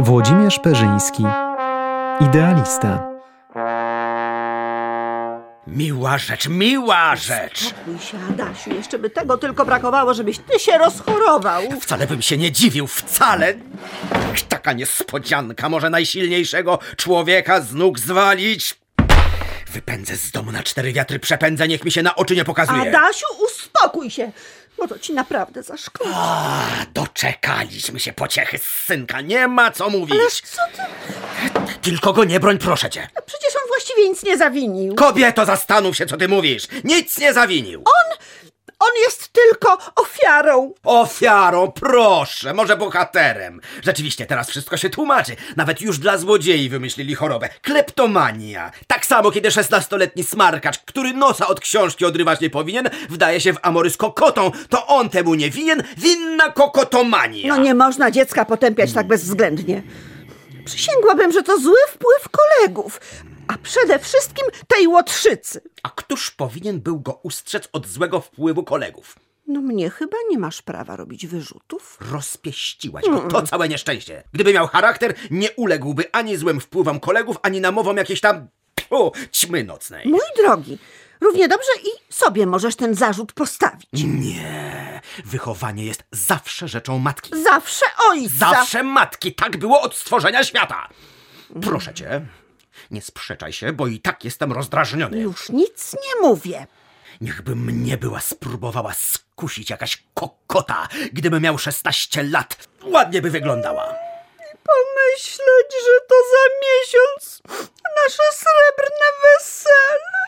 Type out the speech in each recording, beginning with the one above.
Włodzimierz Perzyński, idealista. Miła rzecz, miła rzecz! Spokój się, Adasiu, jeszcze by tego tylko brakowało, żebyś ty się rozchorował. Wcale bym się nie dziwił, wcale! Taka niespodzianka może najsilniejszego człowieka z nóg zwalić. Wypędzę z domu na 4 wiatry, przepędzę, niech mi się na oczy nie pokazuje. Adasiu, uspokój się, bo to ci naprawdę zaszkodzi. A, doczekaliśmy się pociechy z synka, nie ma co mówić. Ależ co ty? Tylko go nie broń, proszę cię. Przecież on właściwie nic nie zawinił. Kobieto, zastanów się, co ty mówisz. Nic nie zawinił. On jest tylko ofiarą. Ofiarą, proszę, może bohaterem. Rzeczywiście, teraz wszystko się tłumaczy. Nawet już dla złodziei wymyślili chorobę. Kleptomania. Tak samo, kiedy 16-letni smarkacz, który nosa od książki odrywać nie powinien, wdaje się w amory z kokotą, to on temu nie winien, winna kokotomania. No nie można dziecka potępiać tak bezwzględnie. Przysięgłabym, że to zły wpływ kolegów, a przede wszystkim tej łotrzycy. A któż powinien był go ustrzec od złego wpływu kolegów? No mnie chyba nie masz prawa robić wyrzutów. Rozpieściłaś go, to całe nieszczęście. Gdyby miał charakter, nie uległby ani złym wpływom kolegów, ani namowom jakiejś tam ćmy nocnej. Mój drogi, równie dobrze i sobie możesz ten zarzut postawić. Nie, wychowanie jest zawsze rzeczą matki. Zawsze ojca. Zawsze matki, tak było od stworzenia świata. Proszę cię, nie sprzeczaj się, bo i tak jestem rozdrażniony. Już nic nie mówię. Niechby mnie była spróbowała skusić jakaś kokota, gdybym miał 16 lat. Ładnie by wyglądała. Pomyśleć, że to za miesiąc nasze srebrne wesele.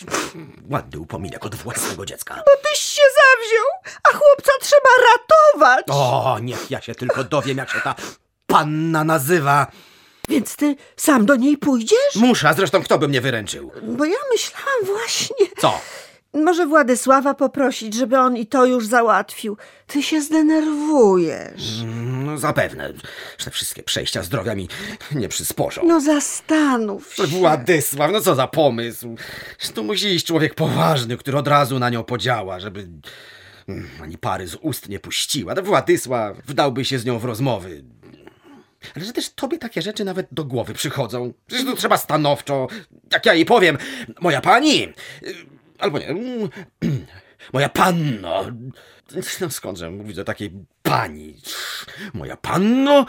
Ładny upominek od własnego dziecka. Bo tyś się zawziął, a chłopca trzeba ratować. O, niech ja się tylko dowiem, jak się ta panna nazywa. Więc ty sam do niej pójdziesz? Muszę, a zresztą kto by mnie wyręczył? Bo ja myślałam właśnie... Co? Może Władysława poprosić, żeby on i to już załatwił. Ty się zdenerwujesz. No zapewne, że te wszystkie przejścia zdrowia mi nie przysporzą. No zastanów się. Władysław, no co za pomysł. Że tu musi iść człowiek poważny, który od razu na nią podziała, żeby ani pary z ust nie puściła. No Władysław wdałby się z nią w rozmowy. Ale że też tobie takie rzeczy nawet do głowy przychodzą. Przecież tu trzeba stanowczo, jak ja jej powiem, moja pani, albo nie, moja panno. No skądże mówić do takiej pani? Moja panno,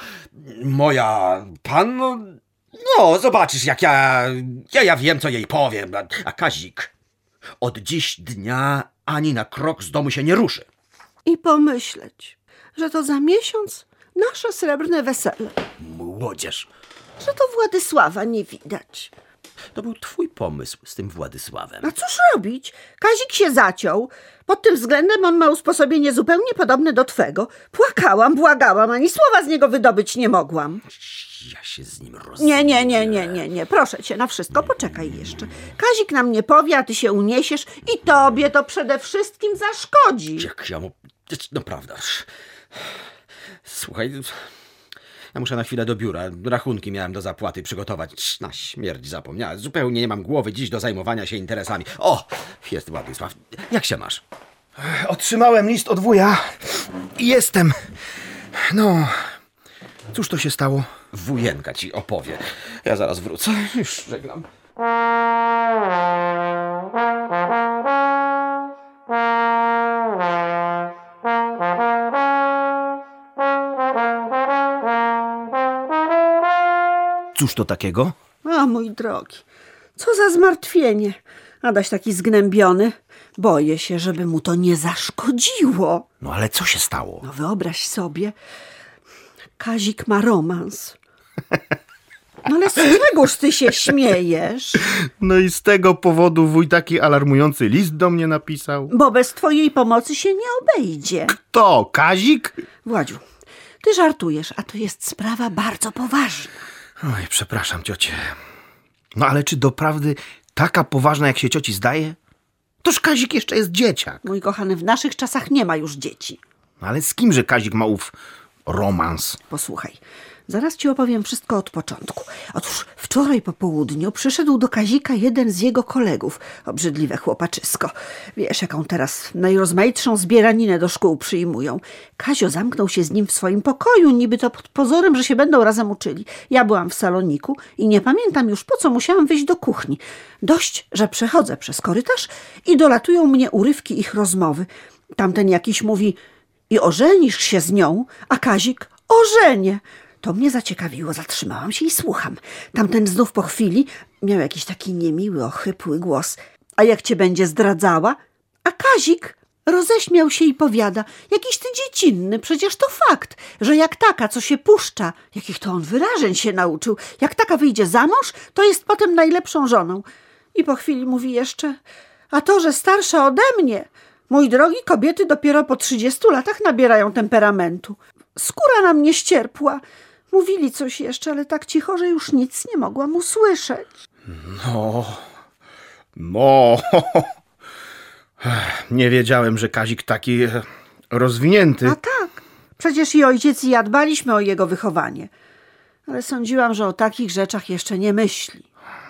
no zobaczysz, jak ja wiem, co jej powiem. A Kazik od dziś dnia ani na krok z domu się nie ruszy. I pomyśleć, że to za miesiąc nasze srebrne wesele. Młodzież. Że to Władysława nie widać. To był twój pomysł z tym Władysławem. A cóż robić? Kazik się zaciął. Pod tym względem on ma usposobienie zupełnie podobne do twego. Płakałam, błagałam, ani słowa z niego wydobyć nie mogłam. Ja się z nim rozumiem. Nie. Proszę cię, na wszystko poczekaj jeszcze. Kazik nam nie powie, a ty się uniesiesz i tobie to przede wszystkim zaszkodzi. Jak ja mu... No prawda. Słuchaj, ja muszę na chwilę do biura. Rachunki miałem do zapłaty przygotować. Na śmierć zapomniałem. Zupełnie nie mam głowy dziś do zajmowania się interesami. O, jest Władysław. Jak się masz? Otrzymałem list od wuja i jestem. No, cóż to się stało? Wujenka ci opowie. Ja zaraz wrócę. Już żegnam. Cóż to takiego? A mój drogi, co za zmartwienie. Adaś taki zgnębiony. Boję się, żeby mu to nie zaszkodziło. No ale co się stało? No wyobraź sobie, Kazik ma romans. No ale z czegoż ty się śmiejesz? No i z tego powodu wuj taki alarmujący list do mnie napisał. Bo bez twojej pomocy się nie obejdzie. To Kazik? Władziu, ty żartujesz, a to jest sprawa bardzo poważna. Oj, przepraszam ciocie. No ale czy doprawdy taka poważna, jak się cioci zdaje? Toż Kazik jeszcze jest dzieciak. Mój kochany, w naszych czasach nie ma już dzieci. No ale z kimże Kazik ma ów romans? Posłuchaj, Zaraz ci opowiem wszystko od początku. Otóż wczoraj po południu przyszedł do Kazika jeden z jego kolegów. Obrzydliwe chłopaczysko. Wiesz, jaką teraz najrozmaitszą zbieraninę do szkół przyjmują. Kazio zamknął się z nim w swoim pokoju, niby to pod pozorem, że się będą razem uczyli. Ja byłam w saloniku i nie pamiętam już, po co musiałam wyjść do kuchni. Dość, że przechodzę przez korytarz i dolatują mnie urywki ich rozmowy. Tamten jakiś mówi: i ożenisz się z nią, a Kazik: ożenię. To mnie zaciekawiło, zatrzymałam się i słucham. Tamten znów po chwili miał jakiś taki niemiły, ochrypły głos: a jak cię będzie zdradzała? A Kazik roześmiał się i powiada: jakiś ty dziecinny, przecież to fakt, że jak taka, co się puszcza, jakich to on wyrażeń się nauczył, jak taka wyjdzie za mąż, to jest potem najlepszą żoną. I po chwili mówi jeszcze: a to, że starsza ode mnie. Mój drogi, kobiety dopiero po 30 latach nabierają temperamentu. Skóra na mnie ścierpła. Mówili coś jeszcze, ale tak cicho, że już nic nie mogłam usłyszeć. No. Nie wiedziałem, że Kazik taki rozwinięty. A tak, przecież i ojciec i ja dbaliśmy o jego wychowanie. Ale sądziłam, że o takich rzeczach jeszcze nie myśli.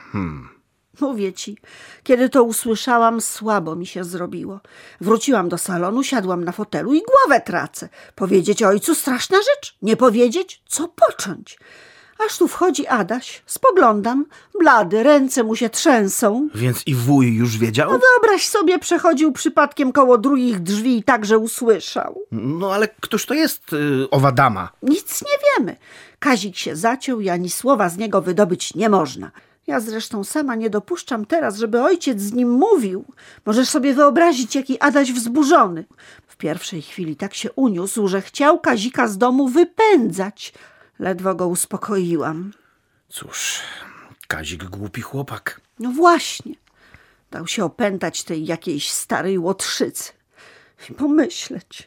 Mówię ci, kiedy to usłyszałam, słabo mi się zrobiło. Wróciłam do salonu, siadłam na fotelu i głowę tracę. Powiedzieć ojcu straszna rzecz, nie powiedzieć, co począć. Aż tu wchodzi Adaś, spoglądam, blady, ręce mu się trzęsą. Więc i wuj już wiedział? No wyobraź sobie, przechodził przypadkiem koło drugich drzwi i także usłyszał. No ale któż to jest owa dama? Nic nie wiemy. Kazik się zaciął i ani słowa z niego wydobyć nie można. Ja zresztą sama nie dopuszczam teraz, żeby ojciec z nim mówił. Możesz sobie wyobrazić, jaki Adaś wzburzony. W pierwszej chwili tak się uniósł, że chciał Kazika z domu wypędzać. Ledwo go uspokoiłam. Cóż, Kazik głupi chłopak. No właśnie. Dał się opętać tej jakiejś starej łotrzycy. I pomyśleć,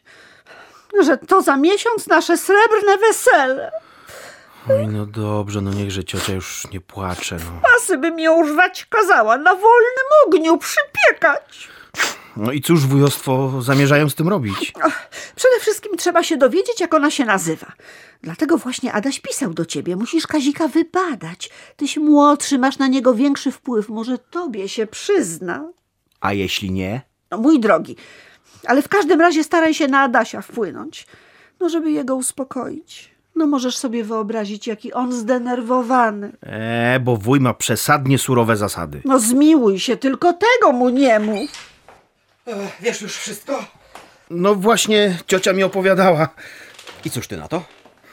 że to za miesiąc nasze srebrne wesele. Oj, no dobrze, no niechże ciocia już nie płacze, no. Pasy by mi ją żwać kazała, na wolnym ogniu przypiekać. No i cóż wujostwo zamierzają z tym robić? Przede wszystkim trzeba się dowiedzieć, jak ona się nazywa. Dlatego właśnie Adaś pisał do ciebie. Musisz Kazika wybadać. Tyś młodszy, masz na niego większy wpływ. Może tobie się przyzna. A jeśli nie? No mój drogi, ale w każdym razie staraj się na Adasia wpłynąć. No żeby jego uspokoić. No możesz sobie wyobrazić, jaki on zdenerwowany. Bo wuj ma przesadnie surowe zasady. No zmiłuj się, tylko tego mu nie mów. Wiesz już wszystko? No właśnie ciocia mi opowiadała. I cóż ty na to?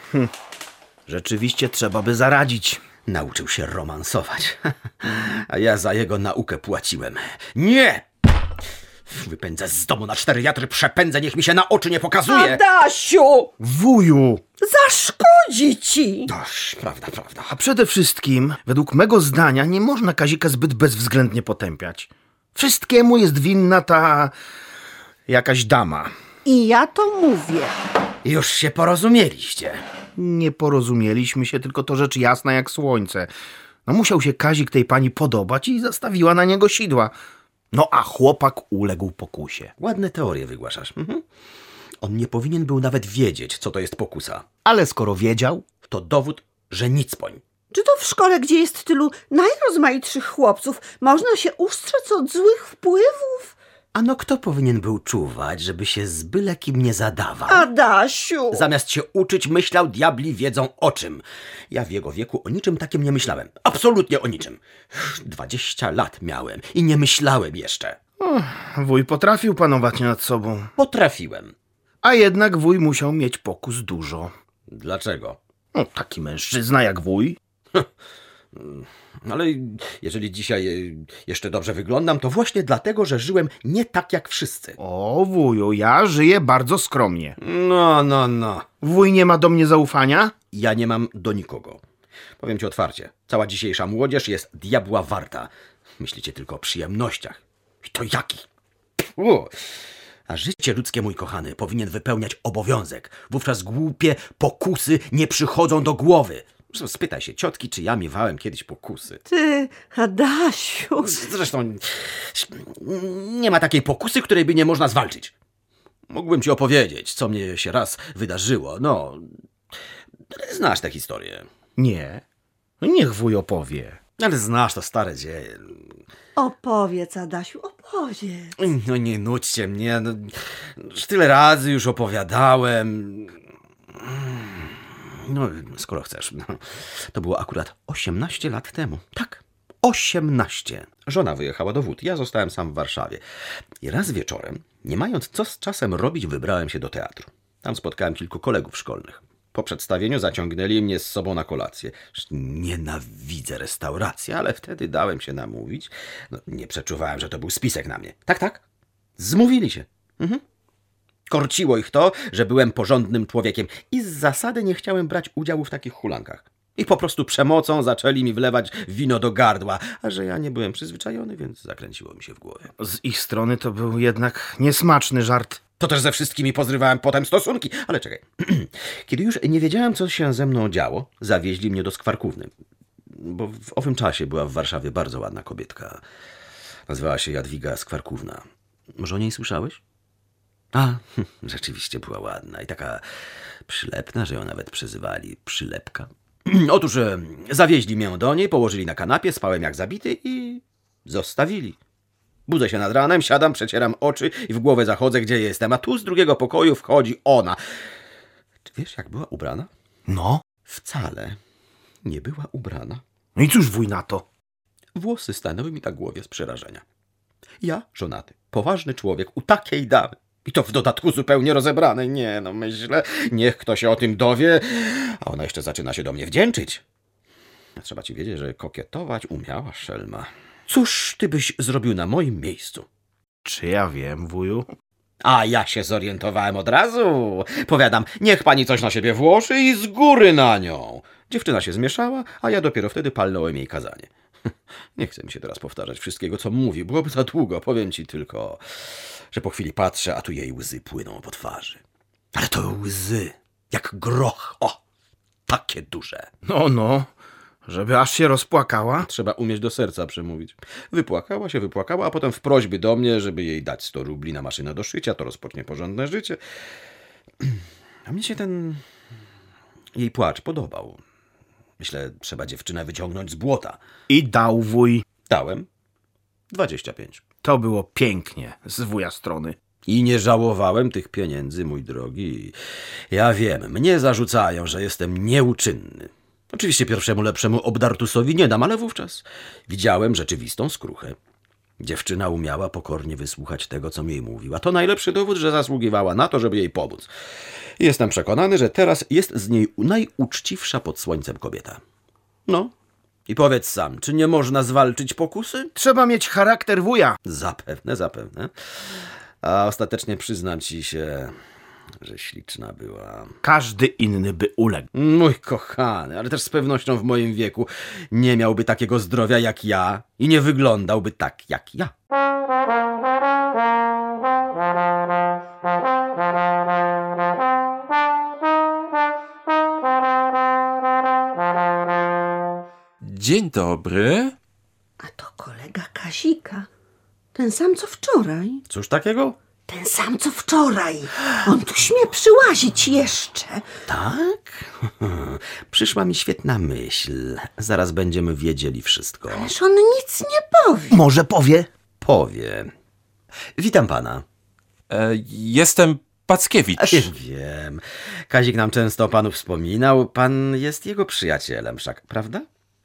Rzeczywiście trzeba by zaradzić. Nauczył się romansować. A ja za jego naukę płaciłem. Nie! Wypędzę z domu na 4 wiatry, przepędzę, niech mi się na oczy nie pokazuje. Adasiu! Wuju! Zaszkodzi ci! Dość, prawda. A przede wszystkim, według mego zdania, nie można Kazika zbyt bezwzględnie potępiać. Wszystkiemu jest winna ta jakaś dama. I ja to mówię. Już się porozumieliście. Nie porozumieliśmy się, tylko to rzecz jasna jak słońce. No musiał się Kazik tej pani podobać i zastawiła na niego sidła. No a chłopak uległ pokusie. Ładne teorie wygłaszasz. On nie powinien był nawet wiedzieć, co to jest pokusa. Ale skoro wiedział, To dowód, że nic poń. Czy to w szkole, gdzie jest tylu najrozmaitszych chłopców, można się ustrzec od złych wpływów? Ano kto powinien był czuwać, żeby się z byle kim nie zadawał? Adasiu! Zamiast się uczyć, myślał, diabli wiedzą o czym. Ja w jego wieku o niczym takim nie myślałem. Absolutnie o niczym. 20 lat miałem i nie myślałem jeszcze. wuj potrafił panować nad sobą. Potrafiłem. A jednak wuj musiał mieć pokus dużo. Dlaczego? No, taki mężczyzna jak wuj. Ale jeżeli dzisiaj jeszcze dobrze wyglądam, to właśnie dlatego, że żyłem nie tak jak wszyscy. O wuju, ja żyję bardzo skromnie. No. Wuj nie ma do mnie zaufania? Ja nie mam do nikogo. Powiem ci otwarcie, cała dzisiejsza młodzież jest diabła warta. Myślicie tylko o przyjemnościach. I to jakich? Pfu. A życie ludzkie, mój kochany, powinien wypełniać obowiązek. Wówczas głupie pokusy nie przychodzą do głowy. Spytaj się ciotki, czy ja miewałem kiedyś pokusy. Ty, Adasiu! Zresztą nie ma takiej pokusy, której by nie można zwalczyć. Mógłbym ci opowiedzieć, co mnie się raz wydarzyło. No, Znasz tę historię. Nie. No niech wuj opowie. Ale znasz to stare dzieje. Opowiedz, Adasiu, opowiedz. No nie nudźcie mnie. No, już tyle razy już opowiadałem. No, skoro chcesz. No, to było akurat 18 lat temu. Tak, 18. Żona wyjechała do wód. Ja zostałem sam w Warszawie. I raz wieczorem, nie mając co z czasem robić, wybrałem się do teatru. Tam spotkałem kilku kolegów szkolnych. Po przedstawieniu zaciągnęli mnie z sobą na kolację. Nienawidzę restauracji, ale wtedy dałem się namówić. No, nie przeczuwałem, że to był spisek na mnie. Tak, tak. Zmówili się. Korciło ich to, że byłem porządnym człowiekiem i z zasady nie chciałem brać udziału w takich hulankach. I po prostu przemocą zaczęli mi wlewać wino do gardła, a że ja nie byłem przyzwyczajony, więc zakręciło mi się w głowie. Z ich strony to był jednak niesmaczny żart. To też ze wszystkimi pozrywałem potem stosunki. Ale czekaj. Kiedy już nie wiedziałem, co się ze mną działo, zawieźli mnie do Skwarkówny. Bo w owym czasie była w Warszawie bardzo ładna kobietka. Nazywała się Jadwiga Skwarkówna. Może o niej słyszałeś? A, rzeczywiście była ładna i taka przylepna, że ją nawet przezywali Przylepka. Otóż zawieźli mnie do niej, położyli na kanapie, spałem jak zabity i zostawili. Budzę się nad ranem, siadam, przecieram oczy i w głowę zachodzę, gdzie jestem, a tu z drugiego pokoju wchodzi ona. Czy wiesz, jak była ubrana? No. Wcale nie była ubrana. No i cóż wuj na to? Włosy stanęły mi na głowie z przerażenia. Ja, żonaty, poważny człowiek, u takiej damy. I to w dodatku zupełnie rozebranej. Nie, no myślę, niech kto się o tym dowie, a ona jeszcze zaczyna się do mnie wdzięczyć. Trzeba ci wiedzieć, że kokietować umiała szelma. Cóż ty byś zrobił na moim miejscu? Czy ja wiem, wuju? A ja się zorientowałem od razu. Powiadam, niech pani coś na siebie włoży i z góry na nią. Dziewczyna się zmieszała, a ja dopiero wtedy palnąłem jej kazanie. Nie chcę mi się teraz powtarzać wszystkiego, co mówi. Byłoby za długo. Powiem ci tylko, że po chwili patrzę, a tu jej łzy płyną po twarzy. Ale to łzy, jak groch. O, takie duże. No, żeby aż się rozpłakała. Trzeba umieć do serca przemówić. Wypłakała, a potem w prośby do mnie, żeby jej dać 100 rubli na maszynę do szycia, to rozpocznie porządne życie. A mnie się ten jej płacz podobał. Myślę, trzeba dziewczynę wyciągnąć z błota. I dał wuj. Dałem 25. To było pięknie z wuja strony. I nie żałowałem tych pieniędzy, mój drogi. Ja wiem, mnie zarzucają, że jestem nieuczynny. Oczywiście pierwszemu lepszemu obdartusowi nie dam, ale wówczas widziałem rzeczywistą skruchę. Dziewczyna umiała pokornie wysłuchać tego, co mi jej mówiła. To najlepszy dowód, że zasługiwała na to, żeby jej pomóc. Jestem przekonany, że teraz jest z niej najuczciwsza pod słońcem kobieta. No, i powiedz sam, czy nie można zwalczyć pokusy? Trzeba mieć charakter wuja. Zapewne. A ostatecznie przyznam ci się, że śliczna była. Każdy inny by uległ. Mój kochany, ale też z pewnością w moim wieku nie miałby takiego zdrowia jak ja i nie wyglądałby tak jak ja. Dzień dobry. A to kolega Kazika. Ten sam, co wczoraj. Cóż takiego? Ten sam, co wczoraj. On tu śmie przyłazić jeszcze. Tak? Przyszła mi świetna myśl. Zaraz będziemy wiedzieli wszystko. Ależ on nic nie powie. Może powie? Powie. Witam pana. Jestem Packiewicz. Wiem. Kazik nam często o panu wspominał. Pan jest jego przyjacielem wszak, prawda?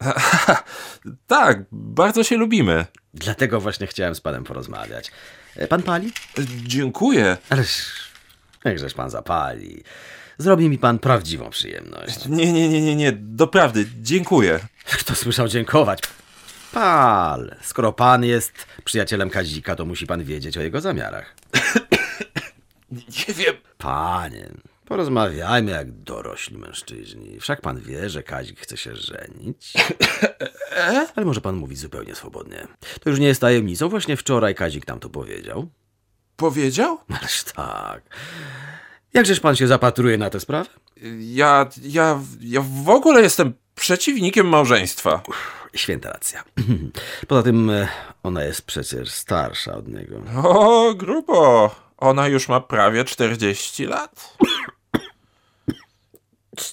Tak, bardzo się lubimy. Dlatego właśnie chciałem z panem porozmawiać. Pan pali? Dziękuję. Ależ, jakżeż pan zapali. Zrobi mi pan prawdziwą przyjemność. Nie, doprawdy, dziękuję. Kto słyszał dziękować? Pal. Skoro pan jest przyjacielem Kazika, to musi pan wiedzieć o jego zamiarach. Nie wiem. Panie, porozmawiajmy jak dorośli mężczyźni. Wszak pan wie, że Kazik chce się żenić. Ale może pan mówić zupełnie swobodnie. To już nie jest tajemnicą. Właśnie wczoraj Kazik nam to powiedział. Powiedział? Ależ tak. Jakżeż pan się zapatruje na tę sprawę? Ja w ogóle jestem przeciwnikiem małżeństwa. Święta racja. Poza tym ona jest przecież starsza od niego. O, grubo. Ona już ma prawie 40 lat.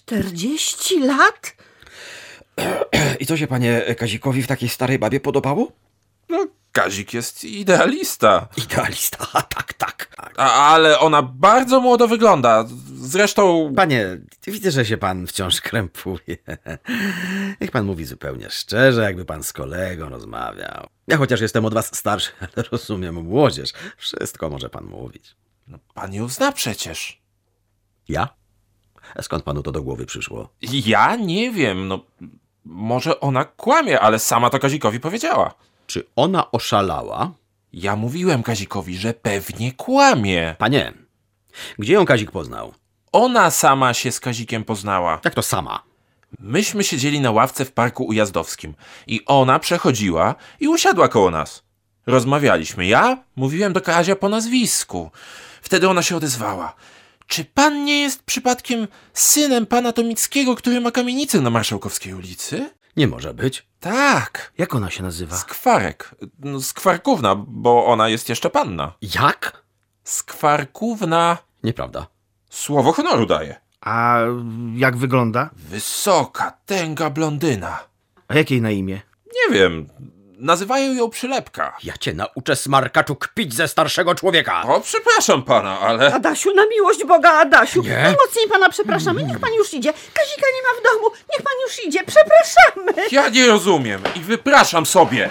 40 lat? I co się panie Kazikowi w takiej starej babie podobało? No, Kazik jest idealista. Idealista, tak. Ale ona bardzo młodo wygląda. Zresztą... Panie, widzę, że się pan wciąż krępuje. Niech pan mówi zupełnie szczerze, jakby pan z kolegą rozmawiał. Ja chociaż jestem od was starszy, ale rozumiem młodzież. Wszystko może pan mówić. No, pan ją zna przecież. Ja? A skąd panu to do głowy przyszło? Ja nie wiem, no... Może ona kłamie, ale sama to Kazikowi powiedziała. Czy ona oszalała? Ja mówiłem Kazikowi, że pewnie kłamie. Panie, gdzie ją Kazik poznał? Ona sama się z Kazikiem poznała. Jak to sama? Myśmy siedzieli na ławce w parku ujazdowskim i ona przechodziła i usiadła koło nas. Rozmawialiśmy. Ja mówiłem do Kazia po nazwisku. Wtedy ona się odezwała. Czy pan nie jest przypadkiem synem pana Tomickiego, który ma kamienicę na Marszałkowskiej ulicy? Nie może być. Tak. Jak ona się nazywa? Skwarek. No, Skwarkówna, bo ona jest jeszcze panna. Jak? Skwarkówna. Nieprawda. Słowo honoru daje. A jak wygląda? Wysoka, tęga blondyna. A jakiej na imię? Nie wiem. Nazywają ją Przylepka. Ja cię nauczę, smarkaczu, kpić ze starszego człowieka. O, przepraszam pana, ale... Adasiu, na miłość Boga, Adasiu. Nie. Najmocniej pana przepraszamy. Niech pan już idzie. Kazika nie ma w domu. Niech pan już idzie. Przepraszamy. Ja nie rozumiem i wypraszam sobie.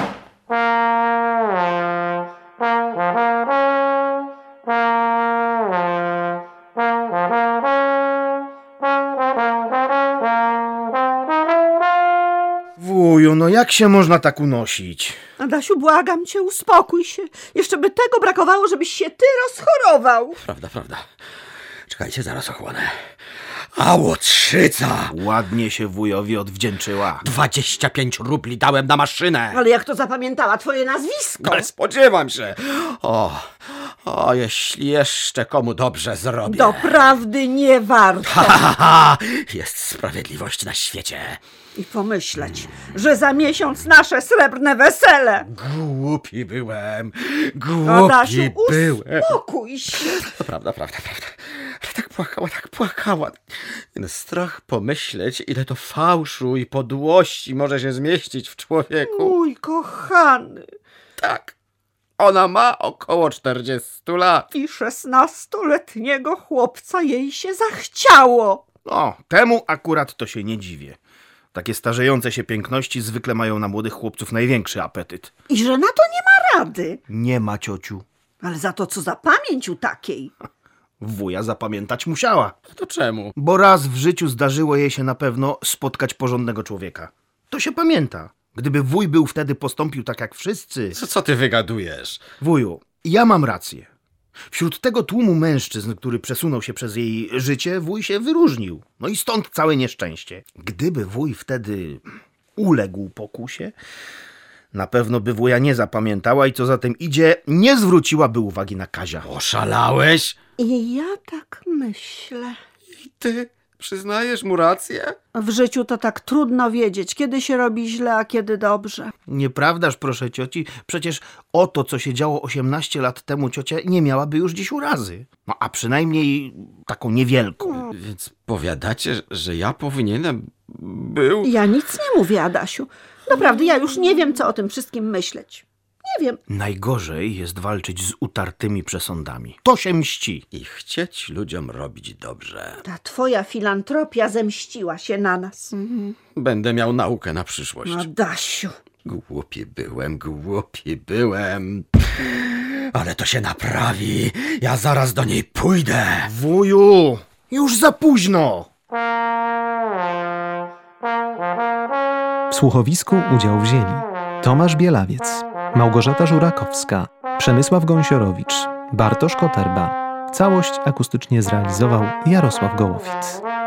Wuju, no jak się można tak unosić? Adasiu, błagam cię, uspokój się. Jeszcze by tego brakowało, żebyś się ty rozchorował. Prawda. Czekajcie, zaraz ochłonę. A łotrzyca! Ładnie się wujowi odwdzięczyła. 25 rubli dałem na maszynę. Ale jak to zapamiętała twoje nazwisko? Ale spodziewam się. O, jeśli jeszcze komu dobrze zrobię. Doprawdy nie warto. Ha, jest sprawiedliwość na świecie. I pomyśleć, że za miesiąc nasze srebrne wesele. Głupi byłem. Adasiu, byłem. uspokój się. To prawda. Ale tak płakała. Strach pomyśleć, ile to fałszu i podłości może się zmieścić w człowieku. Mój kochany. Tak. Ona ma około 40 lat. I 16-letniego chłopca jej się zachciało. No, temu akurat to się nie dziwię. Takie starzejące się piękności zwykle mają na młodych chłopców największy apetyt. I że na to nie ma rady. Nie ma, ciociu. Ale za to co za pamięć u takiej. Wuja zapamiętać musiała. To czemu? Bo raz w życiu zdarzyło jej się na pewno spotkać porządnego człowieka. To się pamięta. Gdyby wuj był wtedy postąpił tak jak wszyscy... Co ty wygadujesz? Wuju, ja mam rację. Wśród tego tłumu mężczyzn, który przesunął się przez jej życie, wuj się wyróżnił. No i stąd całe nieszczęście. Gdyby wuj wtedy uległ pokusie, na pewno by wuja nie zapamiętała i co za tym idzie, nie zwróciłaby uwagi na Kazia. Oszalałeś? I ja tak myślę. I ty przyznajesz mu rację? W życiu to tak trudno wiedzieć, kiedy się robi źle, a kiedy dobrze. Nieprawdaż, proszę cioci, przecież o to, co się działo 18 lat temu, ciocia nie miałaby już dziś urazy. No a przynajmniej taką niewielką. Więc powiadacie, że ja powinienem był... Ja nic nie mówię, Adasiu. Naprawdę, ja już nie wiem, co o tym wszystkim myśleć. Nie wiem. Najgorzej jest walczyć z utartymi przesądami. To się mści. I chcieć ludziom robić dobrze. Ta twoja filantropia zemściła się na nas. Będę miał naukę na przyszłość. Adasiu. Głupi byłem. Ale to się naprawi. Ja zaraz do niej pójdę. Wuju, już za późno. W słuchowisku udział wzięli Tomasz Bielawiec, Małgorzata Żurakowska, Przemysław Gąsiorowicz, Bartosz Koterba. Całość akustycznie zrealizował Jarosław Gołowiec.